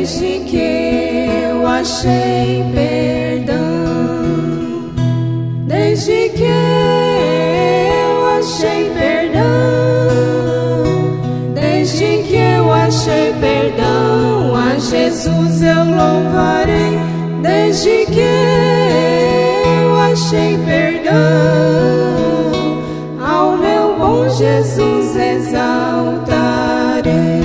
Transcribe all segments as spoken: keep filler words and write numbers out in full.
desde que eu achei perdão, desde que eu achei perdão, desde que eu achei perdão, a Jesus eu louvarei, desde que eu achei perdão, ao meu bom Jesus exaltarei.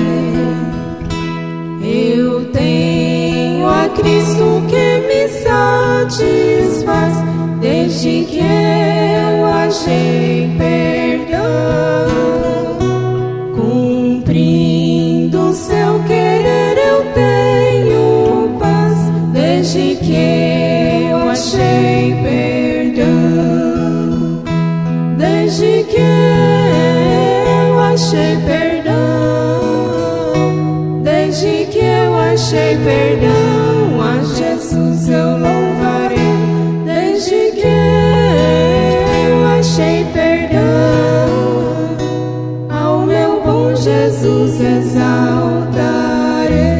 Eu tenho a Cristo que me satisfaz, desde que eu achei perdão, cumprindo seu querer eu tenho paz, desde que eu achei perdão, desde que eu achei perdão, desde que eu achei perdão, a Jesus eu louvarei, desde que eu achei perdão, ao meu bom Jesus exaltarei.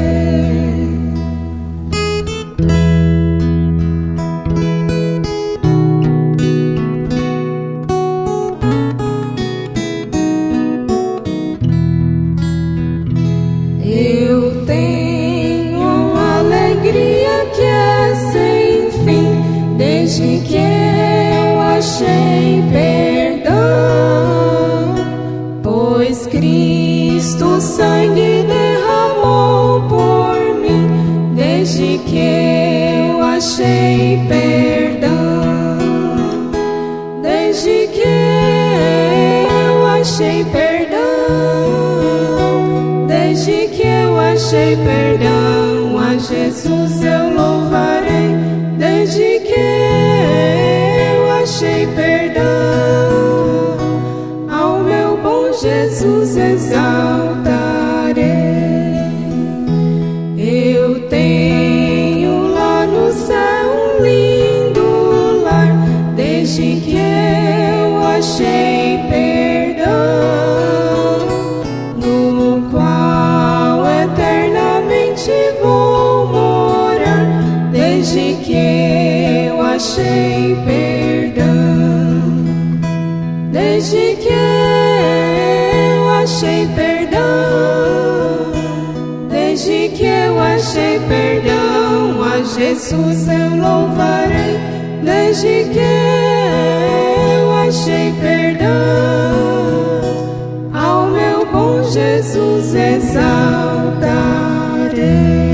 Eu tenho uma alegria que é sem fim, desde que eu achei perdão, pois Cristo sangue derramou por mim, desde que eu achei perdão, desde que eu achei perdão, desde que eu achei perdão, a Jesus eu louvarei, desde que eu achei perdão, ao meu bom Jesus exaltarei. Eu tenho lá no céu um lindo lar, desde que eu achei perdão, no qual eternamente vou morar, desde que eu achei perdão, desde que eu achei perdão, desde que eu achei perdão, a Jesus eu louvarei, desde que eu achei perdão, ao meu bom Jesus exaltarei.